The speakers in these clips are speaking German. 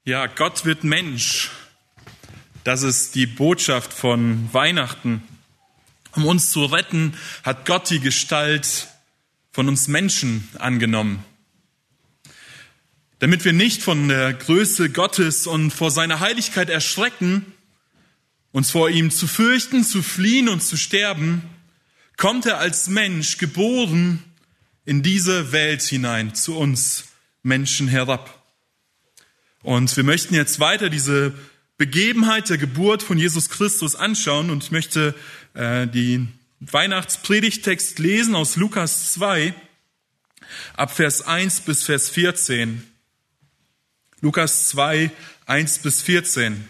Ja, Gott wird Mensch. Das ist die Botschaft von Weihnachten. Um uns zu retten, hat Gott die Gestalt von uns Menschen angenommen. Damit wir nicht von der Größe Gottes und vor seiner Heiligkeit erschrecken, uns vor ihm zu fürchten, zu fliehen und zu sterben, kommt er als Mensch geboren in diese Welt hinein, zu uns Menschen herab. Und wir möchten jetzt weiter diese Begebenheit der Geburt von Jesus Christus anschauen und ich möchte den Weihnachtspredigttext lesen aus Lukas 2, ab Vers 1 bis Vers 14. Lukas 2, 1 bis 14.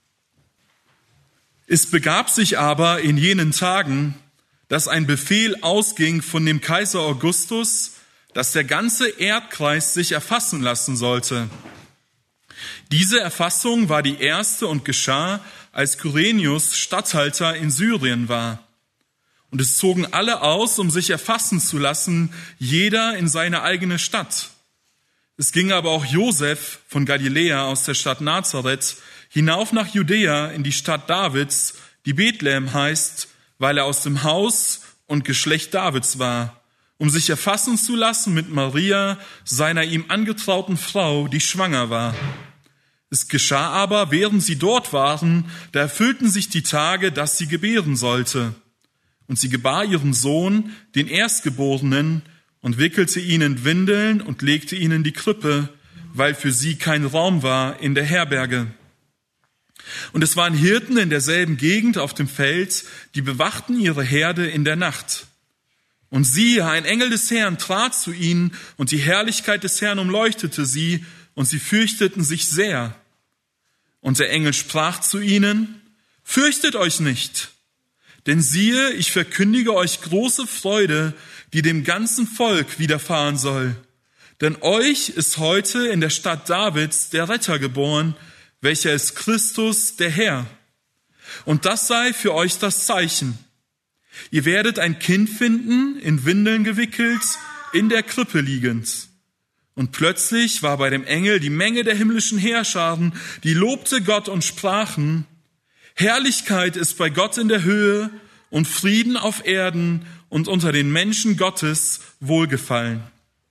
Es begab sich aber in jenen Tagen, dass ein Befehl ausging von dem Kaiser Augustus, dass der ganze Erdkreis sich erfassen lassen sollte. Diese Erfassung war die erste und geschah, als Kyrenius Statthalter in Syrien war. Und es zogen alle aus, um sich erfassen zu lassen, jeder in seine eigene Stadt. Es ging aber auch Josef von Galiläa aus der Stadt Nazareth hinauf nach Judäa in die Stadt Davids, die Bethlehem heißt, weil er aus dem Haus und Geschlecht Davids war, um sich erfassen zu lassen mit Maria, seiner ihm angetrauten Frau, die schwanger war. Es geschah aber, während sie dort waren, da erfüllten sich die Tage, dass sie gebären sollte. Und sie gebar ihren Sohn, den Erstgeborenen, und wickelte ihn in Windeln und legte ihn in die Krippe, weil für sie kein Raum war in der Herberge. Und es waren Hirten in derselben Gegend auf dem Feld, die bewachten ihre Herde in der Nacht. Und siehe, ein Engel des Herrn trat zu ihnen, und die Herrlichkeit des Herrn umleuchtete sie, und sie fürchteten sich sehr. Und der Engel sprach zu ihnen: Fürchtet euch nicht, denn siehe, ich verkündige euch große Freude, die dem ganzen Volk widerfahren soll. Denn euch ist heute in der Stadt Davids der Retter geboren, welcher ist Christus, der Herr. Und das sei für euch das Zeichen. Ihr werdet ein Kind finden, in Windeln gewickelt, in der Krippe liegend. Und plötzlich war bei dem Engel die Menge der himmlischen Heerscharen, die lobte Gott und sprachen: Herrlichkeit ist bei Gott in der Höhe und Frieden auf Erden und unter den Menschen Gottes Wohlgefallen.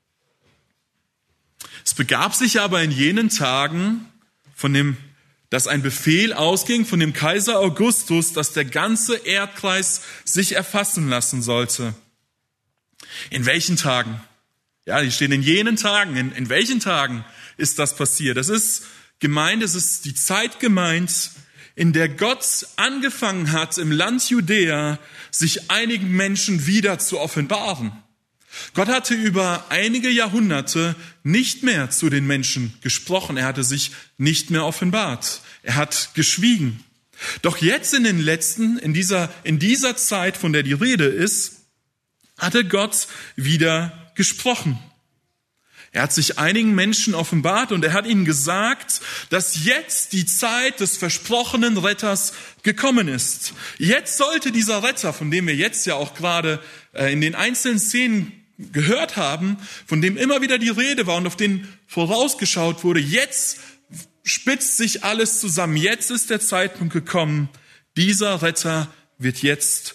Es begab sich aber in jenen Tagen, dass ein Befehl ausging von dem Kaiser Augustus, dass der ganze Erdkreis sich erfassen lassen sollte. In welchen Tagen? Ja, die stehen in jenen Tagen. In welchen Tagen ist das passiert? Das ist gemeint, es ist die Zeit gemeint, in der Gott angefangen hat, im Land Judäa sich einigen Menschen wieder zu offenbaren. Gott hatte über einige Jahrhunderte nicht mehr zu den Menschen gesprochen. Er hatte sich nicht mehr offenbart. Er hat geschwiegen. Doch jetzt in dieser Zeit, von der die Rede ist, hatte Gott wieder gesprochen. Er hat sich einigen Menschen offenbart und er hat ihnen gesagt, dass jetzt die Zeit des versprochenen Retters gekommen ist. Jetzt sollte dieser Retter, von dem wir jetzt ja auch gerade in den einzelnen Szenen gehört haben, von dem immer wieder die Rede war und auf den vorausgeschaut wurde, jetzt spitzt sich alles zusammen. Jetzt ist der Zeitpunkt gekommen. Dieser Retter wird jetzt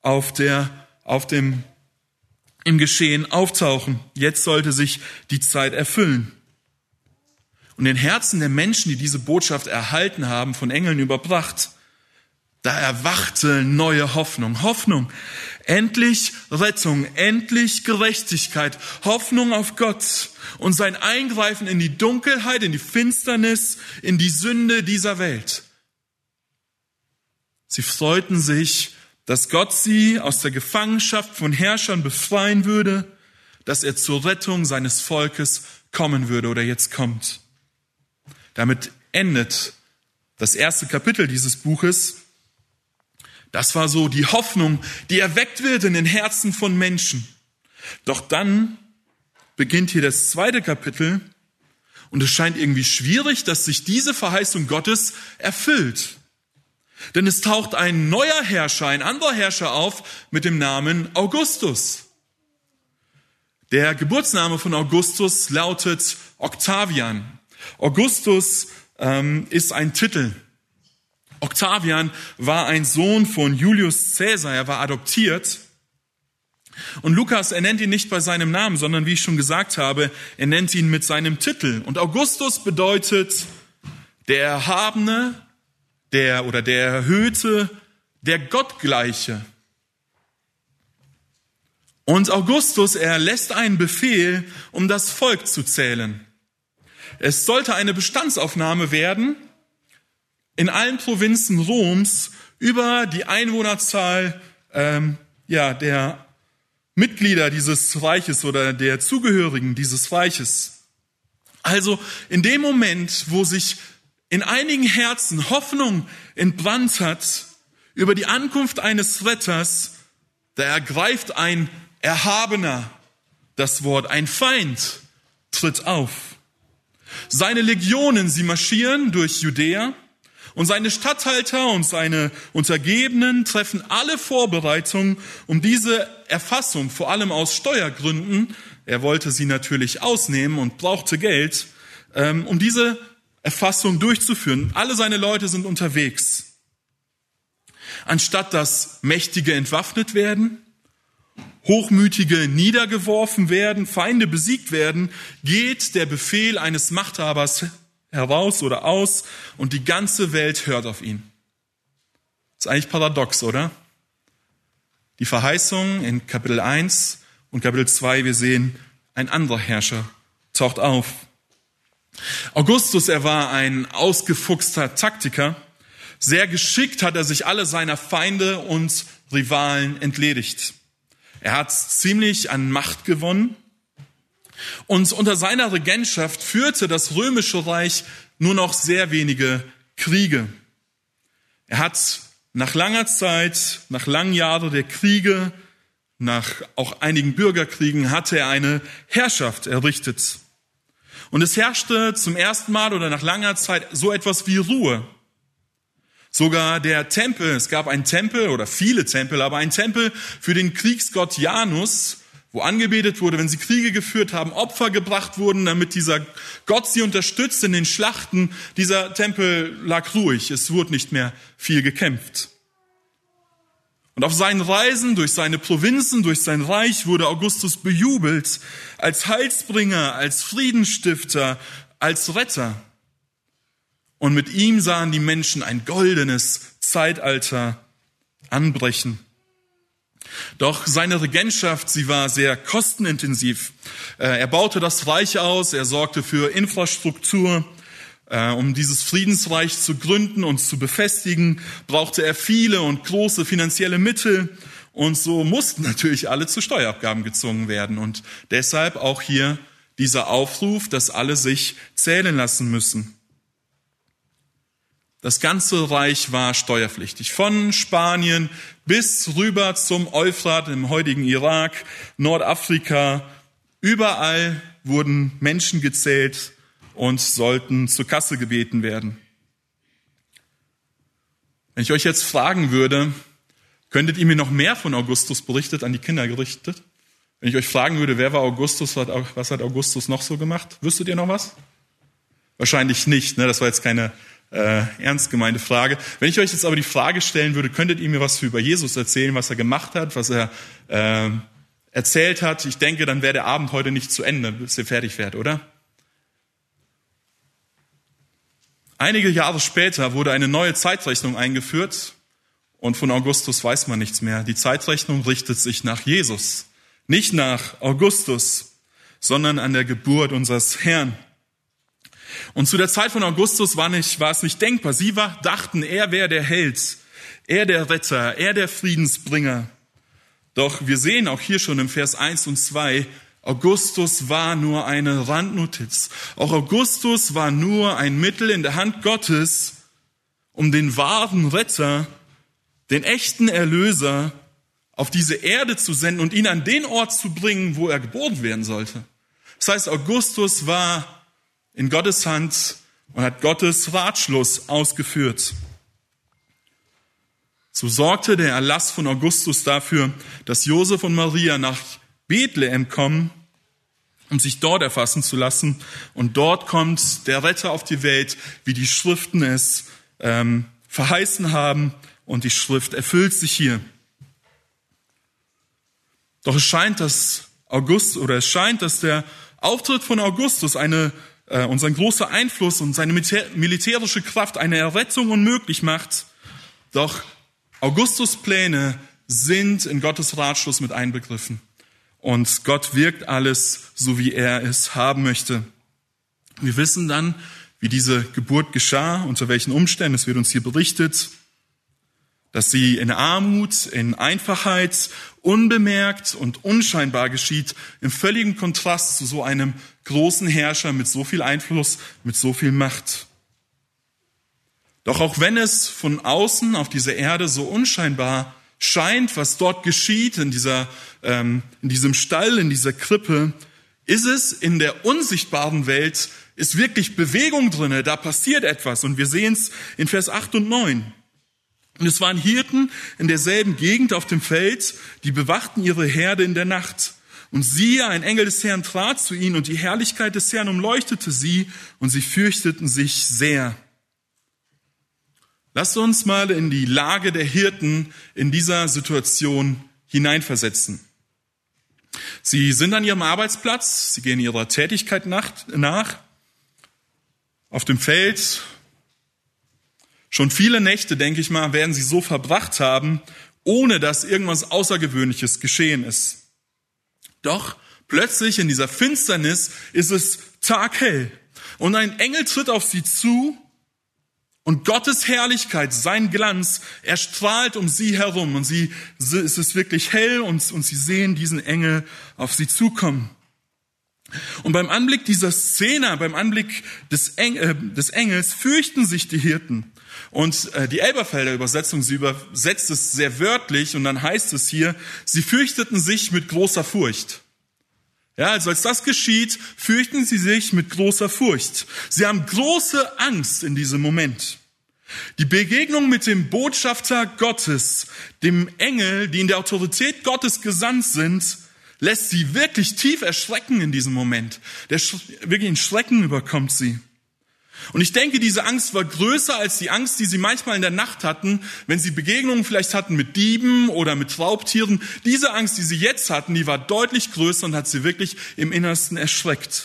im Geschehen auftauchen. Jetzt sollte sich die Zeit erfüllen. Und in den Herzen der Menschen, die diese Botschaft erhalten haben, von Engeln überbracht, da erwachte neue Hoffnung. Hoffnung, endlich Rettung, endlich Gerechtigkeit, Hoffnung auf Gott und sein Eingreifen in die Dunkelheit, in die Finsternis, in die Sünde dieser Welt. Sie freuten sich, dass Gott sie aus der Gefangenschaft von Herrschern befreien würde, dass er zur Rettung seines Volkes kommen würde oder jetzt kommt. Damit endet das erste Kapitel dieses Buches. Das war so die Hoffnung, die erweckt wird in den Herzen von Menschen. Doch dann beginnt hier das zweite Kapitel und es scheint irgendwie schwierig, dass sich diese Verheißung Gottes erfüllt. Denn es taucht ein neuer Herrscher, ein anderer Herrscher auf mit dem Namen Augustus. Der Geburtsname von Augustus lautet Octavian. Augustus ist ein Titel. Octavian war ein Sohn von Julius Caesar, er war adoptiert. Und Lukas, er nennt ihn nicht bei seinem Namen, sondern wie ich schon gesagt habe, er nennt ihn mit seinem Titel. Und Augustus bedeutet der Erhabene, der Erhöhte, der Gottgleiche. Und Augustus, er lässt einen Befehl, um das Volk zu zählen. Es sollte eine Bestandsaufnahme werden in allen Provinzen Roms über die Einwohnerzahl der Mitglieder dieses Reiches oder der Zugehörigen dieses Reiches. Also in dem Moment, wo sich in einigen Herzen Hoffnung entbrannt hat über die Ankunft eines Retters, da ergreift ein Erhabener das Wort, ein Feind tritt auf. Seine Legionen, sie marschieren durch Judäa und seine Statthalter und seine Untergebenen treffen alle Vorbereitungen, um diese Erfassung, vor allem aus Steuergründen, er wollte sie natürlich ausnehmen und brauchte Geld, um diese Erfassung durchzuführen. Alle seine Leute sind unterwegs. Anstatt dass Mächtige entwaffnet werden, Hochmütige niedergeworfen werden, Feinde besiegt werden, geht der Befehl eines Machthabers heraus oder aus und die ganze Welt hört auf ihn. Das ist eigentlich paradox, oder? Die Verheißung in Kapitel 1 und Kapitel 2, wir sehen, ein anderer Herrscher taucht auf. Augustus, er war ein ausgefuchster Taktiker. Sehr geschickt hat er sich alle seiner Feinde und Rivalen entledigt. Er hat ziemlich an Macht gewonnen und unter seiner Regentschaft führte das Römische Reich nur noch sehr wenige Kriege. Er hat nach langer Zeit, nach langen Jahren der Kriege, nach auch einigen Bürgerkriegen, hatte er eine Herrschaft errichtet. Und es herrschte zum ersten Mal oder nach langer Zeit so etwas wie Ruhe. Sogar der Tempel, es gab einen Tempel oder viele Tempel, aber einen Tempel für den Kriegsgott Janus, wo angebetet wurde, wenn sie Kriege geführt haben, Opfer gebracht wurden, damit dieser Gott sie unterstützt in den Schlachten. Dieser Tempel lag ruhig, es wurde nicht mehr viel gekämpft. Und auf seinen Reisen durch seine Provinzen, durch sein Reich wurde Augustus bejubelt als Heilsbringer, als Friedensstifter, als Retter. Und mit ihm sahen die Menschen ein goldenes Zeitalter anbrechen. Doch seine Regentschaft, sie war sehr kostenintensiv. Er baute das Reich aus, er sorgte für Infrastruktur. Um dieses Friedensreich zu gründen und zu befestigen, brauchte er viele und große finanzielle Mittel. Und so mussten natürlich alle zu Steuerabgaben gezwungen werden. Und deshalb auch hier dieser Aufruf, dass alle sich zählen lassen müssen. Das ganze Reich war steuerpflichtig. Von Spanien bis rüber zum Euphrat im heutigen Irak, Nordafrika. Überall wurden Menschen gezählt und sollten zur Kasse gebeten werden. Wenn ich euch jetzt fragen würde, könntet ihr mir noch mehr von Augustus berichtet, an die Kinder gerichtet? Wenn ich euch fragen würde, wer war Augustus, was hat Augustus noch so gemacht? Wüsstet ihr noch was? Wahrscheinlich nicht, ne? Das war jetzt keine ernst gemeinte Frage. Wenn ich euch jetzt aber die Frage stellen würde, könntet ihr mir was über Jesus erzählen, was er gemacht hat, was er erzählt hat? Ich denke, dann wäre der Abend heute nicht zu Ende, bis ihr fertig wärt, oder? Einige Jahre später wurde eine neue Zeitrechnung eingeführt und von Augustus weiß man nichts mehr. Die Zeitrechnung richtet sich nach Jesus, nicht nach Augustus, sondern an der Geburt unseres Herrn. Und zu der Zeit von Augustus war es nicht denkbar. Sie dachten, er wäre der Held, er der Retter, er der Friedensbringer. Doch wir sehen auch hier schon im Vers 1 und 2, Augustus war nur eine Randnotiz. Auch Augustus war nur ein Mittel in der Hand Gottes, um den wahren Retter, den echten Erlöser auf diese Erde zu senden und ihn an den Ort zu bringen, wo er geboren werden sollte. Das heißt, Augustus war in Gottes Hand und hat Gottes Ratschluss ausgeführt. So sorgte der Erlass von Augustus dafür, dass Josef und Maria nach Bethlehem kommen, um sich dort erfassen zu lassen. Und dort kommt der Retter auf die Welt, wie die Schriften es verheißen haben. Und die Schrift erfüllt sich hier. Doch es scheint, dass der Auftritt von Augustus und sein großer Einfluss und seine militärische Kraft eine Errettung unmöglich macht. Doch Augustus' Pläne sind in Gottes Ratschluss mit einbegriffen. Und Gott wirkt alles, so wie er es haben möchte. Wir wissen dann, wie diese Geburt geschah, unter welchen Umständen. Es wird uns hier berichtet, dass sie in Armut, in Einfachheit, unbemerkt und unscheinbar geschieht, im völligen Kontrast zu so einem großen Herrscher mit so viel Einfluss, mit so viel Macht. Doch auch wenn es von außen auf dieser Erde so unscheinbar scheint, was dort geschieht in diesem Stall, in dieser Krippe, ist es in der unsichtbaren Welt, ist wirklich Bewegung drinne, da passiert etwas. Und wir sehen es in Vers 8 und 9. Und es waren Hirten in derselben Gegend auf dem Feld, die bewachten ihre Herde in der Nacht. Und siehe, ein Engel des Herrn trat zu ihnen, und die Herrlichkeit des Herrn umleuchtete sie, und sie fürchteten sich sehr. Lasst uns mal in die Lage der Hirten in dieser Situation hineinversetzen. Sie sind an ihrem Arbeitsplatz, sie gehen ihrer Tätigkeit nach, auf dem Feld. Schon viele Nächte, denke ich mal, werden sie so verbracht haben, ohne dass irgendwas Außergewöhnliches geschehen ist. Doch plötzlich in dieser Finsternis ist es taghell und ein Engel tritt auf sie zu und Gottes Herrlichkeit, sein Glanz, er strahlt um sie herum und es ist wirklich hell und sie sehen diesen Engel auf sie zukommen. Und beim Anblick dieser Szene, beim Anblick des Engels fürchten sich die Hirten. Und die Elberfelder Übersetzung, sie übersetzt es sehr wörtlich und dann heißt es hier, sie fürchteten sich mit großer Furcht. Ja, also als das geschieht, fürchten sie sich mit großer Furcht. Sie haben große Angst in diesem Moment. Die Begegnung mit dem Botschafter Gottes, dem Engel, die in der Autorität Gottes gesandt sind, lässt sie wirklich tief erschrecken in diesem Moment. Wirklich ein Schrecken überkommt sie. Und ich denke, diese Angst war größer als die Angst, die sie manchmal in der Nacht hatten, wenn sie Begegnungen vielleicht hatten mit Dieben oder mit Raubtieren. Diese Angst, die sie jetzt hatten, die war deutlich größer und hat sie wirklich im Innersten erschreckt.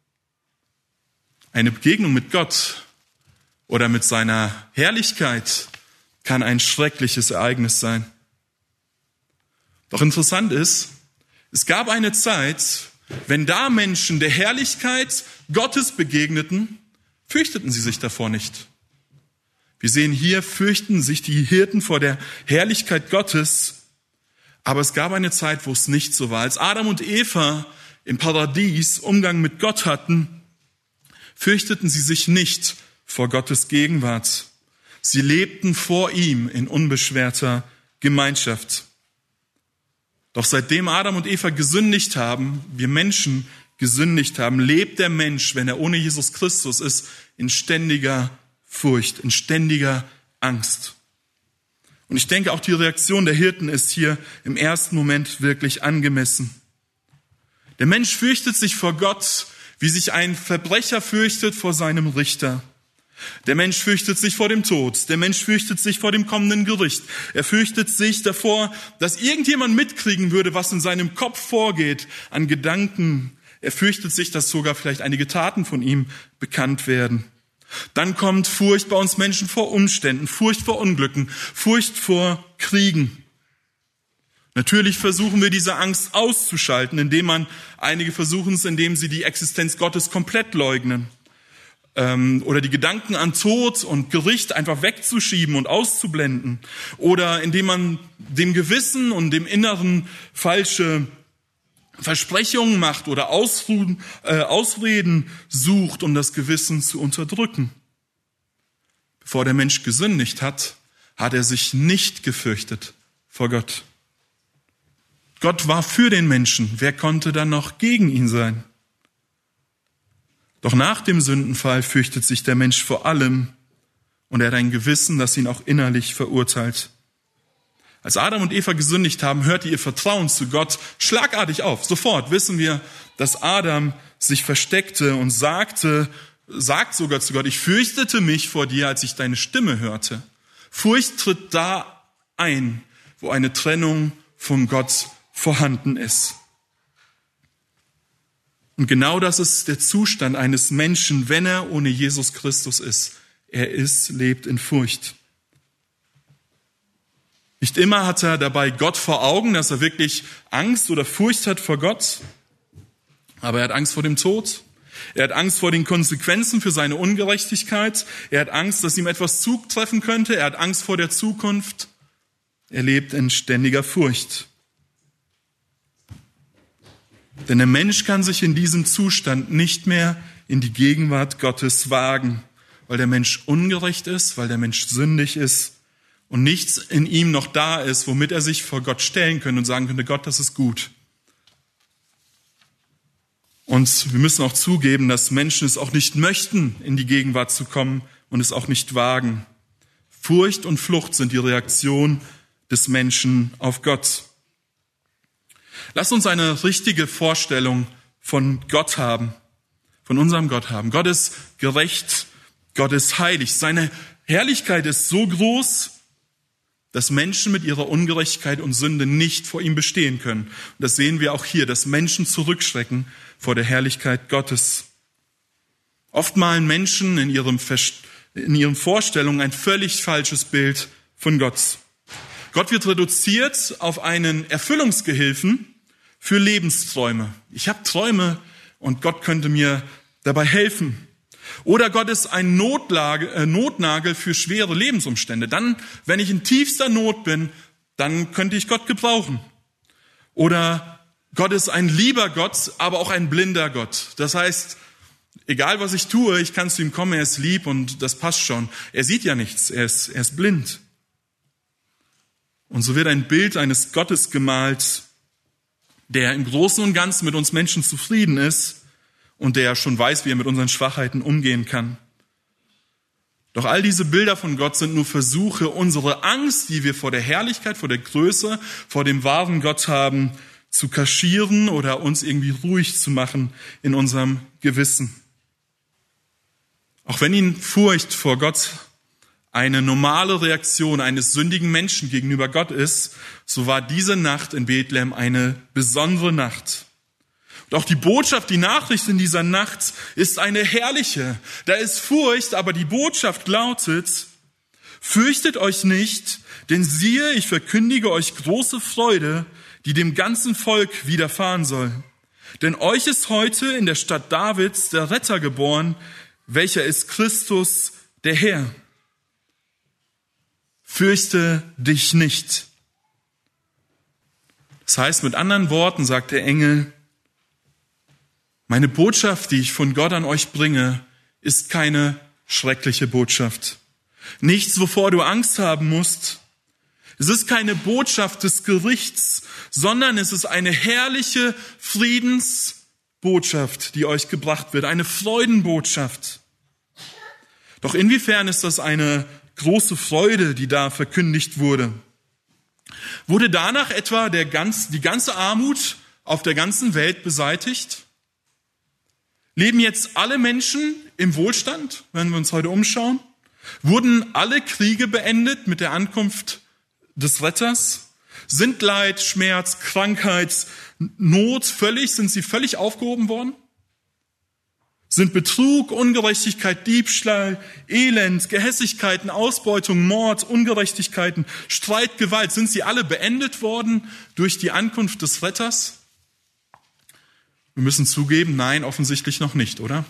Eine Begegnung mit Gott oder mit seiner Herrlichkeit kann ein schreckliches Ereignis sein. Doch interessant ist, es gab eine Zeit, wenn da Menschen der Herrlichkeit Gottes begegneten, fürchteten sie sich davor nicht. Wir sehen hier, fürchten sich die Hirten vor der Herrlichkeit Gottes. Aber es gab eine Zeit, wo es nicht so war. Als Adam und Eva im Paradies Umgang mit Gott hatten, fürchteten sie sich nicht vor Gottes Gegenwart. Sie lebten vor ihm in unbeschwerter Gemeinschaft. Doch seitdem Adam und Eva gesündigt haben, wir Menschen gesündigt haben, lebt der Mensch, wenn er ohne Jesus Christus ist, in ständiger Furcht, in ständiger Angst. Und ich denke, auch die Reaktion der Hirten ist hier im ersten Moment wirklich angemessen. Der Mensch fürchtet sich vor Gott, wie sich ein Verbrecher fürchtet vor seinem Richter. Der Mensch fürchtet sich vor dem Tod. Der Mensch fürchtet sich vor dem kommenden Gericht. Er fürchtet sich davor, dass irgendjemand mitkriegen würde, was in seinem Kopf vorgeht an Gedanken. Er fürchtet sich, dass sogar vielleicht einige Taten von ihm bekannt werden. Dann kommt Furcht bei uns Menschen vor Umständen, Furcht vor Unglücken, Furcht vor Kriegen. Natürlich versuchen wir diese Angst auszuschalten, einige versuchen es, indem sie die Existenz Gottes komplett leugnen. Oder die Gedanken an Tod und Gericht einfach wegzuschieben und auszublenden. Oder indem man dem Gewissen und dem Inneren falsche Versprechungen macht oder Ausreden sucht, um das Gewissen zu unterdrücken. Bevor der Mensch gesündigt hat, hat er sich nicht gefürchtet vor Gott. Gott war für den Menschen. Wer konnte dann noch gegen ihn sein? Doch nach dem Sündenfall fürchtet sich der Mensch vor allem und er hat ein Gewissen, das ihn auch innerlich verurteilt. Als Adam und Eva gesündigt haben, hörte ihr Vertrauen zu Gott schlagartig auf. Sofort wissen wir, dass Adam sich versteckte und sagt sogar zu Gott, ich fürchtete mich vor dir, als ich deine Stimme hörte. Furcht tritt da ein, wo eine Trennung von Gott vorhanden ist. Und genau das ist der Zustand eines Menschen, wenn er ohne Jesus Christus ist. Er lebt in Furcht. Nicht immer hat er dabei Gott vor Augen, dass er wirklich Angst oder Furcht hat vor Gott. Aber er hat Angst vor dem Tod. Er hat Angst vor den Konsequenzen für seine Ungerechtigkeit. Er hat Angst, dass ihm etwas zutreffen könnte. Er hat Angst vor der Zukunft. Er lebt in ständiger Furcht. Denn der Mensch kann sich in diesem Zustand nicht mehr in die Gegenwart Gottes wagen, weil der Mensch ungerecht ist, weil der Mensch sündig ist und nichts in ihm noch da ist, womit er sich vor Gott stellen könnte und sagen könnte, Gott, das ist gut. Und wir müssen auch zugeben, dass Menschen es auch nicht möchten, in die Gegenwart zu kommen und es auch nicht wagen. Furcht und Flucht sind die Reaktion des Menschen auf Gott. Lass uns eine richtige Vorstellung von Gott haben, von unserem Gott haben. Gott ist gerecht, Gott ist heilig. Seine Herrlichkeit ist so groß, dass Menschen mit ihrer Ungerechtigkeit und Sünde nicht vor ihm bestehen können. Und das sehen wir auch hier, dass Menschen zurückschrecken vor der Herrlichkeit Gottes. Oft malen Menschen in ihren Vorstellungen ein völlig falsches Bild von Gott. Gott wird reduziert auf einen Erfüllungsgehilfen für Lebensträume. Ich habe Träume und Gott könnte mir dabei helfen. Oder Gott ist ein Notnagel für schwere Lebensumstände. Dann, wenn ich in tiefster Not bin, dann könnte ich Gott gebrauchen. Oder Gott ist ein lieber Gott, aber auch ein blinder Gott. Das heißt, egal was ich tue, ich kann zu ihm kommen, er ist lieb und das passt schon. Er sieht ja nichts, er ist blind. Und so wird ein Bild eines Gottes gemalt, der im Großen und Ganzen mit uns Menschen zufrieden ist und der schon weiß, wie er mit unseren Schwachheiten umgehen kann. Doch all diese Bilder von Gott sind nur Versuche, unsere Angst, die wir vor der Herrlichkeit, vor der Größe, vor dem wahren Gott haben, zu kaschieren oder uns irgendwie ruhig zu machen in unserem Gewissen. Auch wenn Ihnen Furcht vor Gott eine normale Reaktion eines sündigen Menschen gegenüber Gott ist, so war diese Nacht in Bethlehem eine besondere Nacht. Und auch die Botschaft, die Nachricht in dieser Nacht ist eine herrliche. Da ist Furcht, aber die Botschaft lautet, fürchtet euch nicht, denn siehe, ich verkündige euch große Freude, die dem ganzen Volk widerfahren soll. Denn euch ist heute in der Stadt Davids der Retter geboren, welcher ist Christus, der Herr. Fürchte dich nicht. Das heißt, mit anderen Worten sagt der Engel, meine Botschaft, die ich von Gott an euch bringe, ist keine schreckliche Botschaft. Nichts, wovor du Angst haben musst. Es ist keine Botschaft des Gerichts, sondern es ist eine herrliche Friedensbotschaft, die euch gebracht wird, eine Freudenbotschaft. Doch inwiefern ist das eine große Freude, die da verkündigt wurde? Wurde danach etwa die ganze Armut auf der ganzen Welt beseitigt? Leben jetzt alle Menschen im Wohlstand, wenn wir uns heute umschauen? Wurden alle Kriege beendet mit der Ankunft des Retters? Sind Leid, Schmerz, Krankheit, Not sind sie völlig aufgehoben worden? Sind Betrug, Ungerechtigkeit, Diebstahl, Elend, Gehässigkeiten, Ausbeutung, Mord, Ungerechtigkeiten, Streit, Gewalt, sind sie alle beendet worden durch die Ankunft des Retters? Wir müssen zugeben, nein, offensichtlich noch nicht, oder?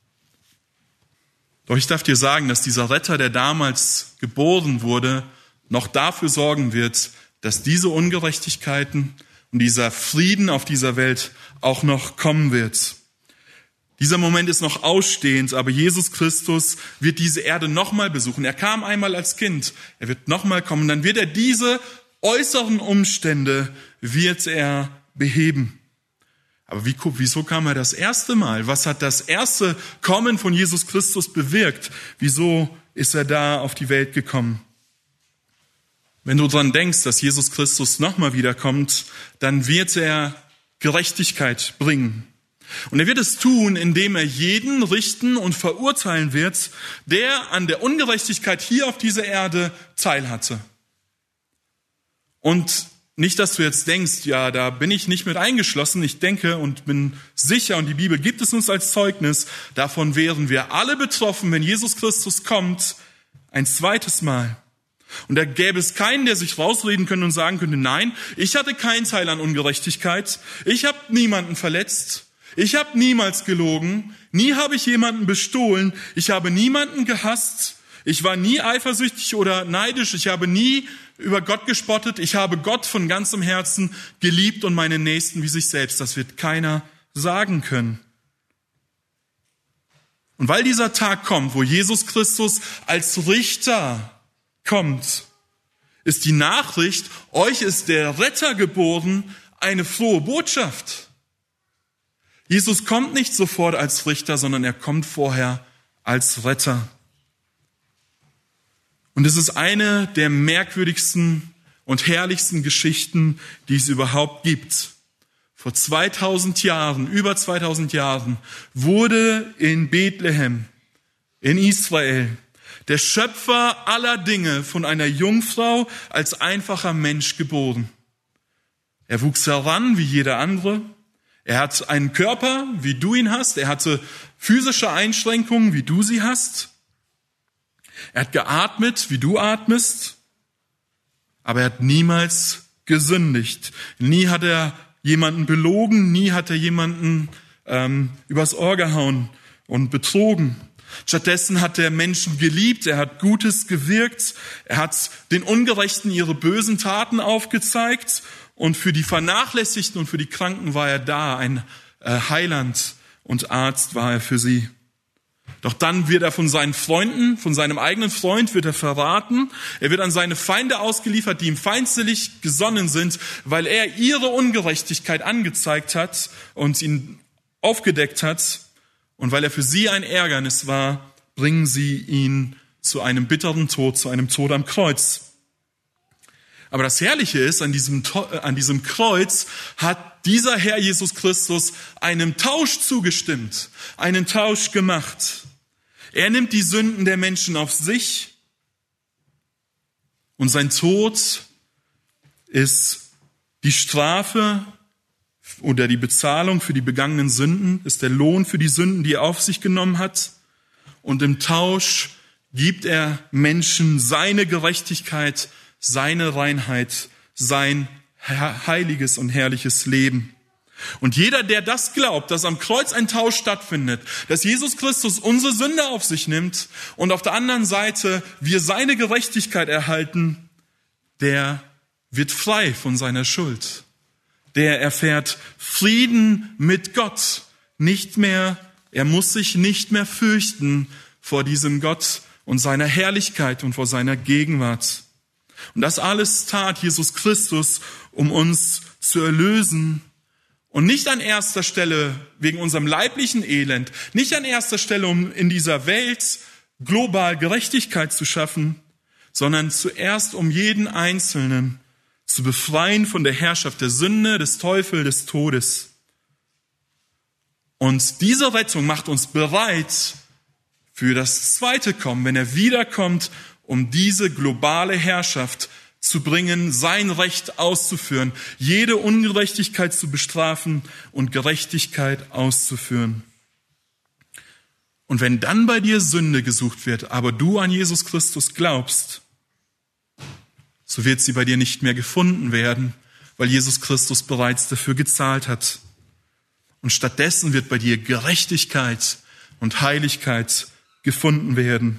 Doch ich darf dir sagen, dass dieser Retter, der damals geboren wurde, noch dafür sorgen wird, dass diese Ungerechtigkeiten und dieser Frieden auf dieser Welt auch noch kommen wird. Dieser Moment ist noch ausstehend, aber Jesus Christus wird diese Erde nochmal besuchen. Er kam einmal als Kind, er wird nochmal kommen, dann wird er diese äußeren Umstände beheben. Aber wieso kam er das erste Mal? Was hat das erste Kommen von Jesus Christus bewirkt? Wieso ist er da auf die Welt gekommen? Wenn du daran denkst, dass Jesus Christus nochmal wiederkommt, dann wird er Gerechtigkeit bringen. Und er wird es tun, indem er jeden richten und verurteilen wird, der an der Ungerechtigkeit hier auf dieser Erde teilhatte. Und nicht, dass du jetzt denkst, ja, da bin ich nicht mit eingeschlossen. Ich denke und bin sicher, und die Bibel gibt es uns als Zeugnis, davon wären wir alle betroffen, wenn Jesus Christus kommt, ein zweites Mal. Und da gäbe es keinen, der sich rausreden könnte und sagen könnte, nein, ich hatte keinen Teil an Ungerechtigkeit, ich habe niemanden verletzt, ich habe niemals gelogen, nie habe ich jemanden bestohlen, ich habe niemanden gehasst, ich war nie eifersüchtig oder neidisch, ich habe nie über Gott gespottet, ich habe Gott von ganzem Herzen geliebt und meine Nächsten wie sich selbst. Das wird keiner sagen können. Und weil dieser Tag kommt, wo Jesus Christus als Richter kommt, ist die Nachricht, euch ist der Retter geboren, eine frohe Botschaft. Jesus kommt nicht sofort als Richter, sondern er kommt vorher als Retter. Und es ist eine der merkwürdigsten und herrlichsten Geschichten, die es überhaupt gibt. Vor 2000 Jahren, über 2000 Jahren, wurde in Bethlehem, in Israel, der Schöpfer aller Dinge von einer Jungfrau als einfacher Mensch geboren. Er wuchs heran wie jeder andere. Er hat einen Körper, wie du ihn hast. Er hatte physische Einschränkungen, wie du sie hast. Er hat geatmet, wie du atmest. Aber er hat niemals gesündigt. Nie hat er jemanden belogen, nie hat er jemanden übers Ohr gehauen und betrogen. Stattdessen hat er Menschen geliebt, er hat Gutes gewirkt, er hat den Ungerechten ihre bösen Taten aufgezeigt und für die Vernachlässigten und für die Kranken war er da, ein Heiland und Arzt war er für sie. Doch dann wird er von seinen Freunden, von seinem eigenen Freund wird er verraten, er wird an seine Feinde ausgeliefert, die ihm feindselig gesonnen sind, weil er ihre Ungerechtigkeit angezeigt hat und ihn aufgedeckt hat. Und weil er für sie ein Ärgernis war, bringen sie ihn zu einem bitteren Tod, zu einem Tod am Kreuz. Aber das Herrliche ist, an diesem Kreuz hat dieser Herr Jesus Christus einem Tausch zugestimmt, einen Tausch gemacht. Er nimmt die Sünden der Menschen auf sich und sein Tod ist die Strafe oder die Bezahlung für die begangenen Sünden, ist der Lohn für die Sünden, die er auf sich genommen hat. Und im Tausch gibt er Menschen seine Gerechtigkeit, seine Reinheit, sein heiliges und herrliches Leben. Und jeder, der das glaubt, dass am Kreuz ein Tausch stattfindet, dass Jesus Christus unsere Sünde auf sich nimmt und auf der anderen Seite wir seine Gerechtigkeit erhalten, der wird frei von seiner Schuld. Der erfährt Frieden mit Gott. Er muss sich nicht mehr fürchten vor diesem Gott und seiner Herrlichkeit und vor seiner Gegenwart. Und das alles tat Jesus Christus, um uns zu erlösen. Und nicht an erster Stelle wegen unserem leiblichen Elend, nicht an erster Stelle, um in dieser Welt global Gerechtigkeit zu schaffen, sondern zuerst um jeden Einzelnen zu befreien von der Herrschaft der Sünde, des Teufels, des Todes. Und diese Rettung macht uns bereit für das zweite Kommen, wenn er wiederkommt, um diese globale Herrschaft zu bringen, sein Recht auszuführen, jede Ungerechtigkeit zu bestrafen und Gerechtigkeit auszuführen. Und wenn dann bei dir Sünde gesucht wird, aber du an Jesus Christus glaubst, so wird sie bei dir nicht mehr gefunden werden, weil Jesus Christus bereits dafür gezahlt hat. Und stattdessen wird bei dir Gerechtigkeit und Heiligkeit gefunden werden.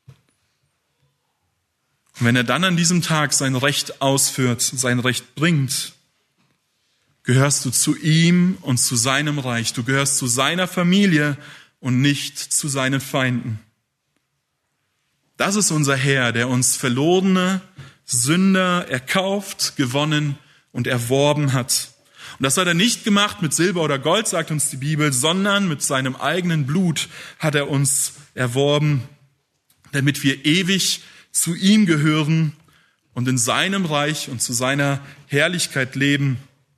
Und wenn er dann an diesem Tag sein Recht ausführt, sein Recht bringt, gehörst du zu ihm und zu seinem Reich. Du gehörst zu seiner Familie und nicht zu seinen Feinden. Das ist unser Herr, der uns verlorene Sünder erkauft, gewonnen und erworben hat. Und das hat er nicht gemacht mit Silber oder Gold, sagt uns die Bibel, sondern mit seinem eigenen Blut hat er uns erworben, damit wir ewig zu ihm gehören und in seinem Reich und zu seiner Herrlichkeit leben.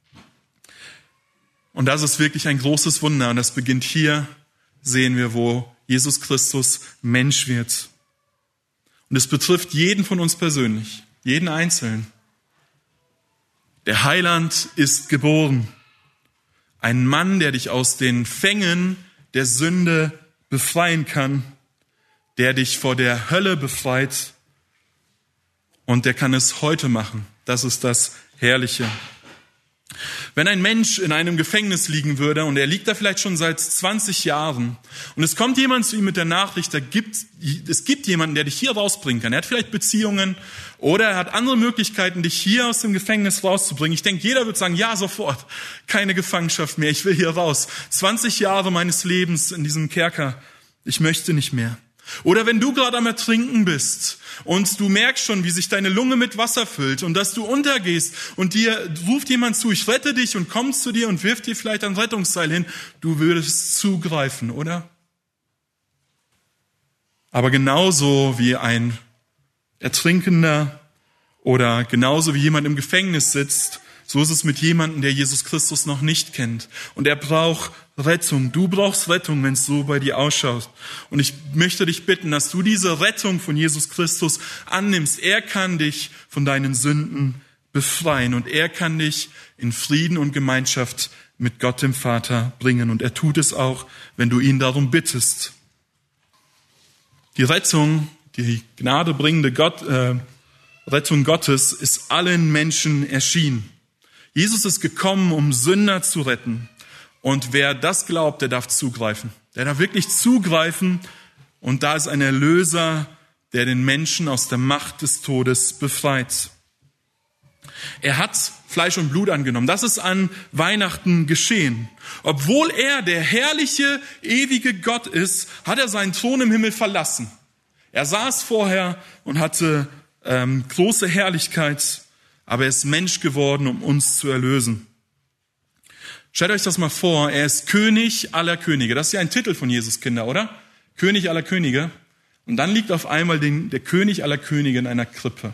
Und das ist wirklich ein großes Wunder. Und das beginnt hier, sehen wir, wo Jesus Christus Mensch wird. Und es betrifft jeden von uns persönlich, jeden Einzelnen. Der Heiland ist geboren. Ein Mann, der dich aus den Fängen der Sünde befreien kann, der dich vor der Hölle befreit, und der kann es heute machen. Das ist das Herrliche. Wenn ein Mensch in einem Gefängnis liegen würde und er liegt da vielleicht schon seit 20 Jahren und es kommt jemand zu ihm mit der Nachricht, es gibt jemanden, der dich hier rausbringen kann. Er hat vielleicht Beziehungen oder er hat andere Möglichkeiten, dich hier aus dem Gefängnis rauszubringen. Ich denke, jeder wird sagen, ja, sofort, keine Gefangenschaft mehr, ich will hier raus. 20 Jahre meines Lebens in diesem Kerker, ich möchte nicht mehr. Oder wenn du gerade am Ertrinken bist und du merkst schon, wie sich deine Lunge mit Wasser füllt und dass du untergehst und dir ruft jemand zu, ich rette dich, und kommt zu dir und wirft dir vielleicht ein Rettungsseil hin, du würdest zugreifen, oder? Aber genauso wie ein Ertrinkender oder genauso wie jemand im Gefängnis sitzt, so ist es mit jemandem, der Jesus Christus noch nicht kennt. Und er braucht Rettung. Du brauchst Rettung, wenn es so bei dir ausschaut. Und ich möchte dich bitten, dass du diese Rettung von Jesus Christus annimmst. Er kann dich von deinen Sünden befreien und er kann dich in Frieden und Gemeinschaft mit Gott dem Vater bringen. Und er tut es auch, wenn du ihn darum bittest. Die Rettung, die gnadebringende Rettung Gottes ist allen Menschen erschienen. Jesus ist gekommen, um Sünder zu retten. Und wer das glaubt, der darf zugreifen. Der darf wirklich zugreifen. Und da ist ein Erlöser, der den Menschen aus der Macht des Todes befreit. Er hat Fleisch und Blut angenommen. Das ist an Weihnachten geschehen. Obwohl er der herrliche, ewige Gott ist, hat er seinen Thron im Himmel verlassen. Er saß vorher und hatte große Herrlichkeit, aber er ist Mensch geworden, um uns zu erlösen. Stellt euch das mal vor, er ist König aller Könige. Das ist ja ein Titel von Jesus, Kinder, oder? König aller Könige. Und dann liegt auf einmal der König aller Könige in einer Krippe.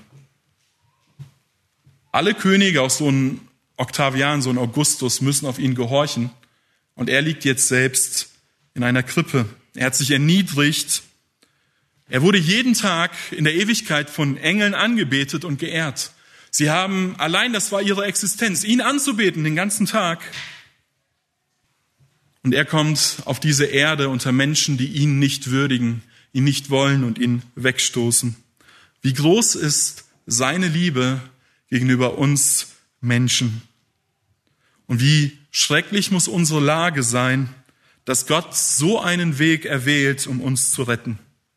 Alle Könige, auch so ein Octavian, so ein Augustus, müssen auf ihn gehorchen. Und er liegt jetzt selbst in einer Krippe. Er hat sich erniedrigt. Er wurde jeden Tag in der Ewigkeit von Engeln angebetet und geehrt. Sie haben, allein das war ihre Existenz, ihn anzubeten den ganzen Tag. Und er kommt auf diese Erde unter Menschen, die ihn nicht würdigen, ihn nicht wollen und ihn wegstoßen. Wie groß ist seine Liebe gegenüber uns Menschen? Und wie schrecklich muss unsere Lage sein, dass Gott so einen Weg erwählt, um uns zu retten.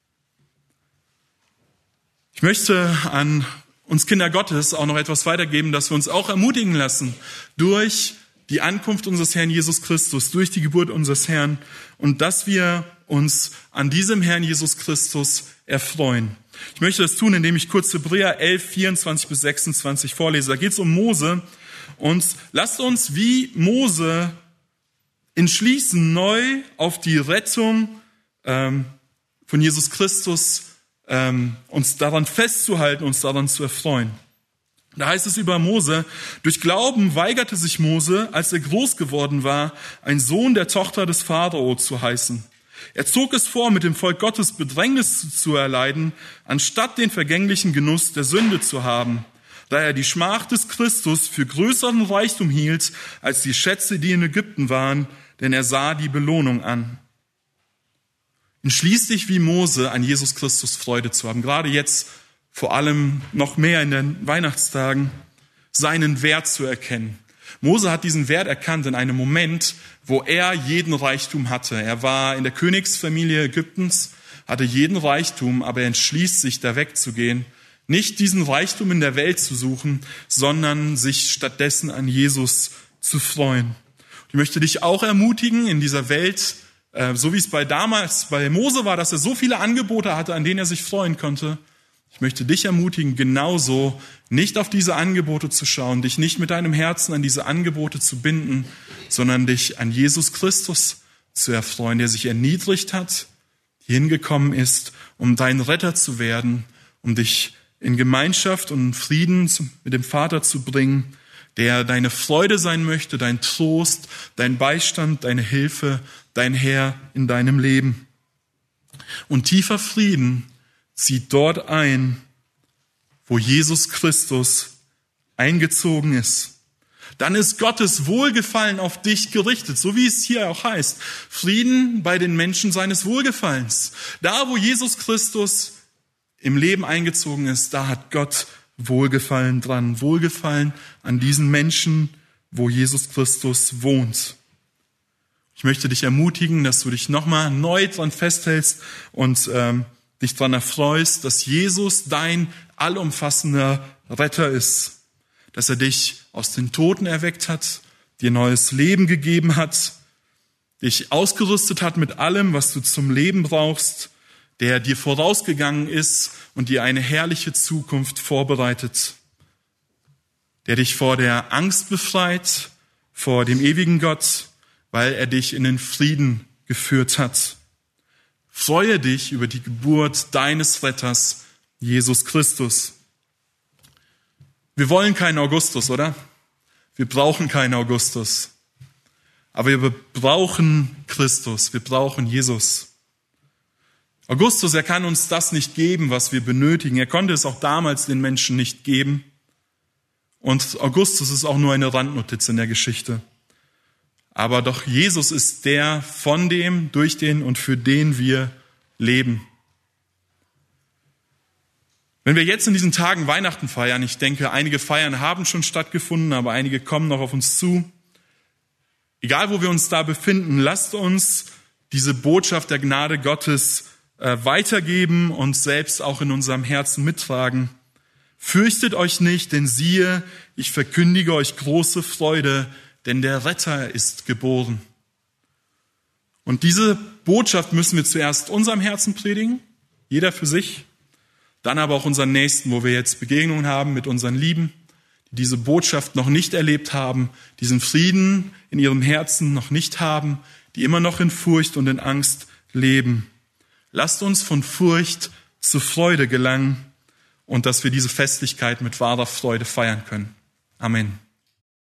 Ich möchte an uns Kinder Gottes auch noch etwas weitergeben, dass wir uns auch ermutigen lassen durch die Ankunft unseres Herrn Jesus Christus, durch die Geburt unseres Herrn, und dass wir uns an diesem Herrn Jesus Christus erfreuen. Ich möchte das tun, indem ich kurz Hebräer 11, 24 bis 26 vorlese. Da geht es um Mose, und lasst uns wie Mose entschließen, neu auf die Rettung von Jesus Christus uns daran festzuhalten, uns daran zu erfreuen. Da heißt es über Mose: Durch Glauben weigerte sich Mose, als er groß geworden war, ein Sohn der Tochter des Pharao zu heißen. Er zog es vor, mit dem Volk Gottes Bedrängnis zu erleiden, anstatt den vergänglichen Genuss der Sünde zu haben, da er die Schmach des Christus für größeren Reichtum hielt als die Schätze, die in Ägypten waren, denn er sah die Belohnung an. Entschließ dich wie Mose, an Jesus Christus Freude zu haben, gerade jetzt vor allem noch mehr in den Weihnachtstagen, seinen Wert zu erkennen. Mose hat diesen Wert erkannt in einem Moment, wo er jeden Reichtum hatte. Er war in der Königsfamilie Ägyptens, hatte jeden Reichtum, aber er entschließt sich, da wegzugehen, nicht diesen Reichtum in der Welt zu suchen, sondern sich stattdessen an Jesus zu freuen. Ich möchte dich auch ermutigen, in dieser Welt, so wie es damals bei Mose war, dass er so viele Angebote hatte, an denen er sich freuen konnte. Ich möchte dich ermutigen, genauso nicht auf diese Angebote zu schauen, dich nicht mit deinem Herzen an diese Angebote zu binden, sondern dich an Jesus Christus zu erfreuen, der sich erniedrigt hat, hingekommen ist, um dein Retter zu werden, um dich in Gemeinschaft und Frieden mit dem Vater zu bringen, der deine Freude sein möchte, dein Trost, dein Beistand, deine Hilfe, dein Herr in deinem Leben. Und tiefer Frieden zieht dort ein, wo Jesus Christus eingezogen ist. Dann ist Gottes Wohlgefallen auf dich gerichtet, so wie es hier auch heißt. Frieden bei den Menschen seines Wohlgefallens. Da, wo Jesus Christus im Leben eingezogen ist, da hat Gott Wohlgefallen dran. Wohlgefallen an diesen Menschen, wo Jesus Christus wohnt. Ich möchte dich ermutigen, dass du dich nochmal neu dran festhältst und dich dran erfreust, dass Jesus dein allumfassender Retter ist. Dass er dich aus den Toten erweckt hat, dir neues Leben gegeben hat, dich ausgerüstet hat mit allem, was du zum Leben brauchst, der dir vorausgegangen ist und dir eine herrliche Zukunft vorbereitet, der dich vor der Angst befreit, vor dem ewigen Gott, weil er dich in den Frieden geführt hat. Freue dich über die Geburt deines Retters, Jesus Christus. Wir wollen keinen Augustus, oder? Wir brauchen keinen Augustus. Aber wir brauchen Christus, wir brauchen Jesus. Augustus, er kann uns das nicht geben, was wir benötigen. Er konnte es auch damals den Menschen nicht geben. Und Augustus ist auch nur eine Randnotiz in der Geschichte. Aber doch Jesus ist der, von dem, durch den und für den wir leben. Wenn wir jetzt in diesen Tagen Weihnachten feiern, ich denke, einige Feiern haben schon stattgefunden, aber einige kommen noch auf uns zu. Egal, wo wir uns da befinden, lasst uns diese Botschaft der Gnade Gottes weitergeben und selbst auch in unserem Herzen mittragen. Fürchtet euch nicht, denn siehe, ich verkündige euch große Freude, denn der Retter ist geboren. Und diese Botschaft müssen wir zuerst unserem Herzen predigen, jeder für sich. Dann aber auch unseren Nächsten, wo wir jetzt Begegnungen haben mit unseren Lieben, die diese Botschaft noch nicht erlebt haben, diesen Frieden in ihrem Herzen noch nicht haben, die immer noch in Furcht und in Angst leben. Lasst uns von Furcht zu Freude gelangen und dass wir diese Festlichkeit mit wahrer Freude feiern können. Amen.